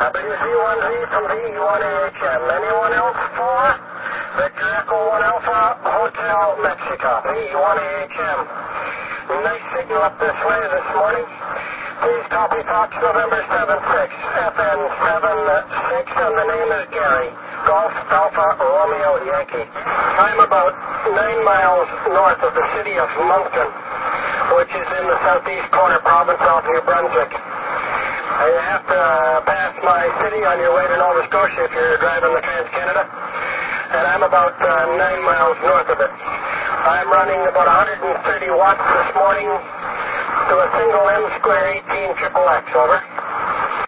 WZ1Z from V1AHM. Anyone else for Victor Echo 1 Alpha Hotel Mexico? V1AHM. Nice signal up this way this morning. Please copy Fox November 76, FN 76, and the name is Gary. Golf Alpha Romeo Yankee. I'm about 9 miles north of the city of Moncton, which is in the southeast corner province of New Brunswick. You have to pass my city on your way to Nova Scotia if you're driving the Trans-Canada, and I'm about 9 miles north of it. I'm running about 130 watts this morning to a single M square 18 XXX, over.